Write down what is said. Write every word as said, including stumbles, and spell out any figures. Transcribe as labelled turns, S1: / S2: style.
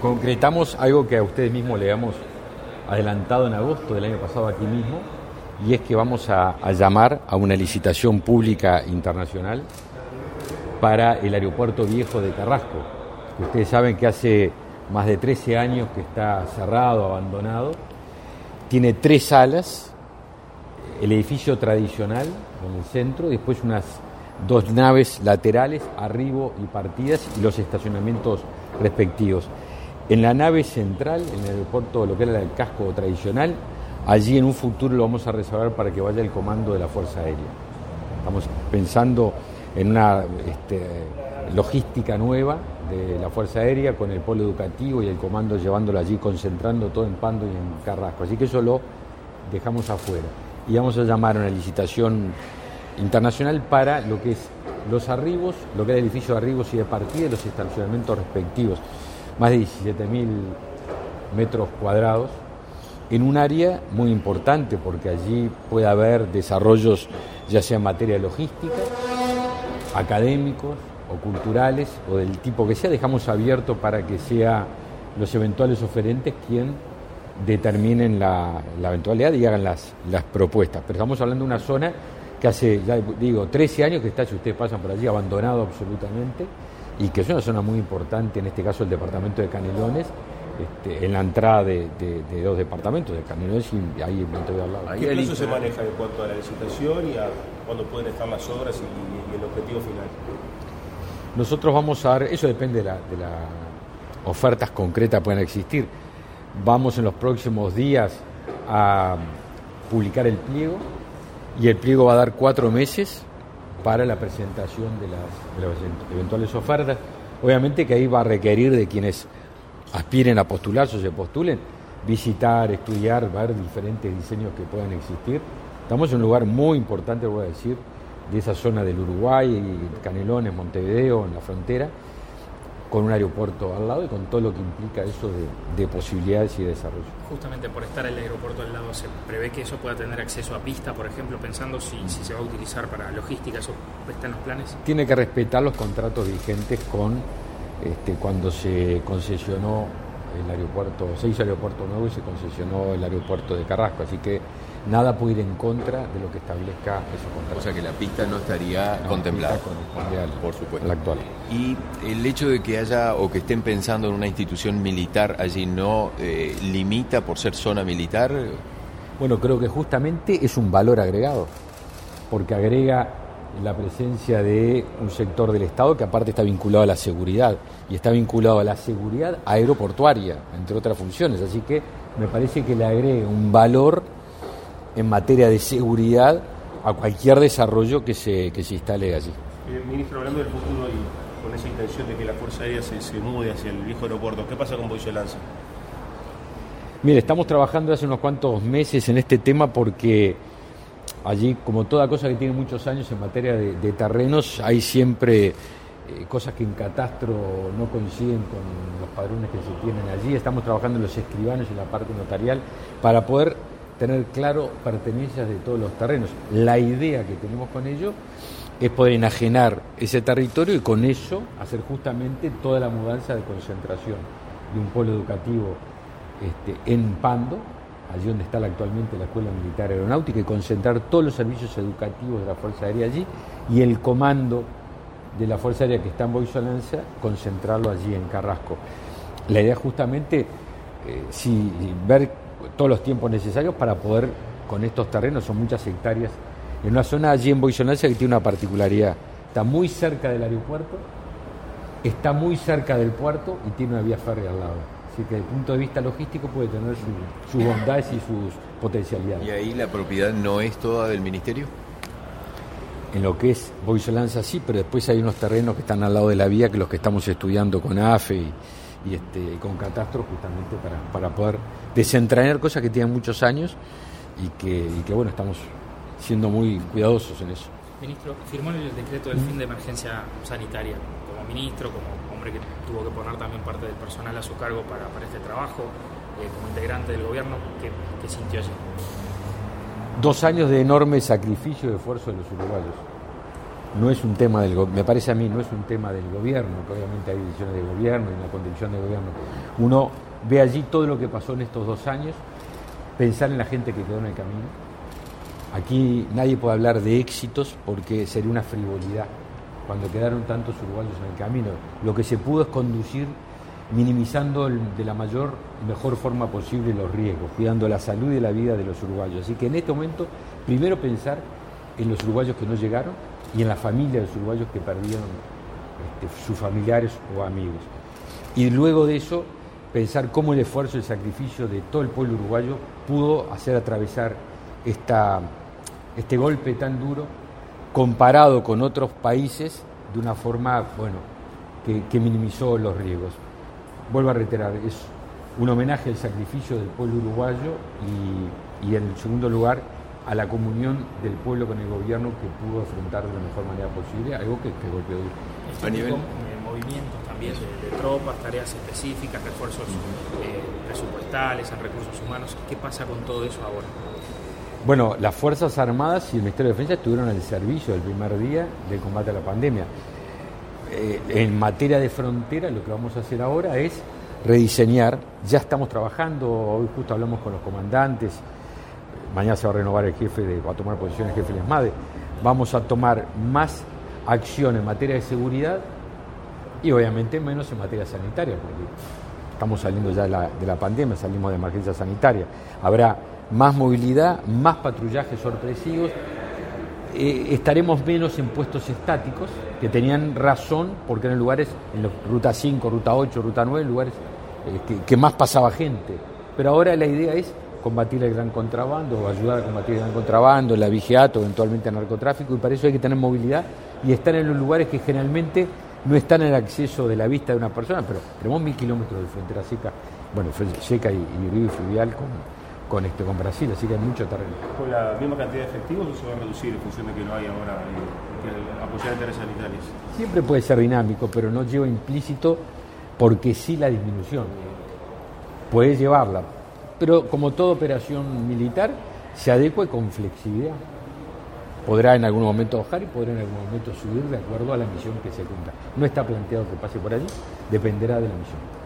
S1: concretamos algo que a ustedes mismos le hemos adelantado en agosto del año pasado aquí mismo, y es que vamos a, a llamar a una licitación pública internacional para el aeropuerto viejo de Carrasco. Ustedes saben que hace más de trece años que está cerrado, abandonado. Tiene tres salas, el edificio tradicional en el centro, después unas dos naves laterales, arribo y partidas, y los estacionamientos respectivos. En la nave central, en el aeropuerto, lo que era el casco tradicional, allí en un futuro lo vamos a reservar para que vaya el comando de la Fuerza Aérea. Estamos pensando en una este, logística nueva de la Fuerza Aérea con el polo educativo y el comando llevándolo allí, concentrando todo en Pando y en Carrasco. Así que eso lo dejamos afuera. Y vamos a llamar a una licitación internacional para lo que es los arribos, lo que es el edificio de arribos y de partida, y los estacionamientos respectivos. Más de diecisiete mil metros cuadrados, en un área muy importante porque allí puede haber desarrollos ya sea en materia de logística, académicos o culturales o del tipo que sea. Dejamos abierto para que sea los eventuales oferentes quien determinen la, la eventualidad y hagan las, las propuestas. Pero estamos hablando de una zona que hace, ya digo, trece años que está, si ustedes pasan por allí, abandonado absolutamente, y que es una zona muy importante, en este caso el departamento de Canelones, este, en la entrada de, de, de dos departamentos, de Canelones y ahí no te voy a hablar.
S2: ¿Qué plazo se maneja en cuanto a la licitación y a cuándo pueden estar las obras y, y el objetivo final?
S1: Nosotros vamos a dar, eso depende de las de la ofertas concretas que puedan existir. Vamos en los próximos días a publicar el pliego, y el pliego va a dar cuatro meses para la presentación de las, de las eventuales ofertas. Obviamente que ahí va a requerir de quienes aspiren a postularse o se postulen, visitar, estudiar, ver diferentes diseños que puedan existir. Estamos en un lugar muy importante, voy a decir, de esa zona del Uruguay, Canelones, Montevideo, en la frontera, con un aeropuerto al lado y con todo lo que implica eso de, de posibilidades y de desarrollo.
S3: Justamente por estar el aeropuerto al lado, ¿se prevé que eso pueda tener acceso a pista, por ejemplo, pensando si, si se va a utilizar para logística? ¿Eso está en los planes?
S1: Tiene que respetar los contratos vigentes con este, cuando se concesionó el aeropuerto, se hizo el aeropuerto nuevo y se concesionó el aeropuerto de Carrasco, así que nada puede ir en contra de lo que establezca esos contratos.
S4: O sea que la pista no estaría
S1: no,
S4: contemplada.
S1: Corresponde al,
S4: por supuesto.
S1: La actual.
S4: Y el hecho de que haya o que estén pensando en una institución militar allí no eh, limita por ser zona militar.
S1: Bueno, creo que justamente es un valor agregado, porque agrega la presencia de un sector del Estado que aparte está vinculado a la seguridad, y está vinculado a la seguridad aeroportuaria, entre otras funciones, así que me parece que le agrega un valor en materia de seguridad a cualquier desarrollo que se, que se instale allí.
S2: Eh, ministro, hablando del futuro y con esa intención de que la Fuerza Aérea se, se mude hacia el viejo aeropuerto, ¿qué pasa con Boisolanza?
S1: Mire, estamos trabajando hace unos cuantos meses en este tema porque allí, como toda cosa que tiene muchos años en materia de, de terrenos, hay siempre eh, cosas que en catastro no coinciden con los padrones que se tienen allí. Estamos trabajando en los escribanos y en la parte notarial para poder tener claro pertenencias de todos los terrenos. La idea que tenemos con ello es poder enajenar ese territorio y con eso hacer justamente toda la mudanza de concentración de un polo educativo este, en Pando, allí donde está actualmente la Escuela Militar Aeronáutica, y concentrar todos los servicios educativos de la Fuerza Aérea allí, y el comando de la Fuerza Aérea que está en Boisolanza, concentrarlo allí en Carrasco. La idea es justamente eh, si, ver todos los tiempos necesarios para poder, con estos terrenos, son muchas hectáreas, en una zona allí en Boisolanza que tiene una particularidad: está muy cerca del aeropuerto, está muy cerca del puerto y tiene una vía férrea al lado. Así que desde el punto de vista logístico puede tener su, sus bondades y sus potencialidades.
S4: ¿Y ahí la propiedad no es toda del Ministerio?
S1: En lo que es Boisolanza sí, pero después hay unos terrenos que están al lado de la vía, que los que estamos estudiando con A F E y, y este, con Catastro, justamente para, para poder desentrañar cosas que tienen muchos años y que, y que bueno, estamos siendo muy cuidadosos en eso.
S3: Ministro, firmó el decreto del fin de emergencia sanitaria. Como ministro, como hombre que tuvo que poner también parte del personal a su cargo para, para este trabajo, eh, como integrante del gobierno, ¿qué, qué sintió allí?
S1: Dos años de enorme sacrificio y esfuerzo de los uruguayos. No es un tema del, me parece a mí, no es un tema del gobierno, que obviamente hay decisiones de gobierno y una conducción de gobierno. Uno ve allí todo lo que pasó en estos dos años, pensar en la gente que quedó en el camino. Aquí nadie puede hablar de éxitos porque sería una frivolidad cuando quedaron tantos uruguayos en el camino. Lo que se pudo es conducir minimizando el, de la mayor y mejor forma posible los riesgos, cuidando la salud y la vida de los uruguayos. Así que en este momento, primero pensar en los uruguayos que no llegaron y en la familia de los uruguayos que perdieron este, sus familiares o amigos. Y luego de eso, pensar cómo el esfuerzo y el sacrificio de todo el pueblo uruguayo pudo hacer atravesar esta, este golpe tan duro comparado con otros países de una forma, bueno, que, que minimizó los riesgos. Vuelvo a reiterar, es un homenaje al sacrificio del pueblo uruguayo y, y en segundo lugar a la comunión del pueblo con el gobierno que pudo afrontar de la mejor manera posible algo que, que golpeó duro.
S3: A nivel de movimientos también de, de tropas, tareas específicas, refuerzos eh, presupuestales, en recursos humanos, ¿qué pasa con todo eso ahora?
S1: Bueno, las Fuerzas Armadas y el Ministerio de Defensa estuvieron al servicio del primer día del combate a la pandemia. Eh, en materia de frontera, lo que vamos a hacer ahora es rediseñar. Ya estamos trabajando, hoy justo hablamos con los comandantes, mañana se va a renovar el jefe, de, va a tomar posición el jefe del ESMADE. Vamos a tomar más acción en materia de seguridad y obviamente menos en materia sanitaria, porque estamos saliendo ya de la, de la pandemia, salimos de emergencia sanitaria. Habrá más movilidad, más patrullajes sorpresivos. Eh, estaremos menos en puestos estáticos, que tenían razón, porque eran lugares, en los, ruta cinco, ruta ocho, ruta nueve, lugares eh, que, que más pasaba gente. Pero ahora la idea es combatir el gran contrabando, o ayudar a combatir el gran contrabando, el abigeato, eventualmente el narcotráfico, y para eso hay que tener movilidad y estar en los lugares que generalmente no están en el acceso de la vista de una persona, pero tenemos mil kilómetros de frontera seca, bueno, seca y, y río y fluvial con Con, este, con Brasil, así que hay mucho terreno.
S2: ¿Con la misma cantidad de efectivos o se va a reducir en función de que no hay ahora eh, que apoyar en tareas sanitarias?
S1: Siempre puede ser dinámico, pero no lleva implícito porque sí la disminución. Puede llevarla, pero como toda operación militar, se adecua con flexibilidad. Podrá en algún momento bajar y podrá en algún momento subir de acuerdo a la misión que se cumpla. No está planteado que pase por allí, dependerá de la misión.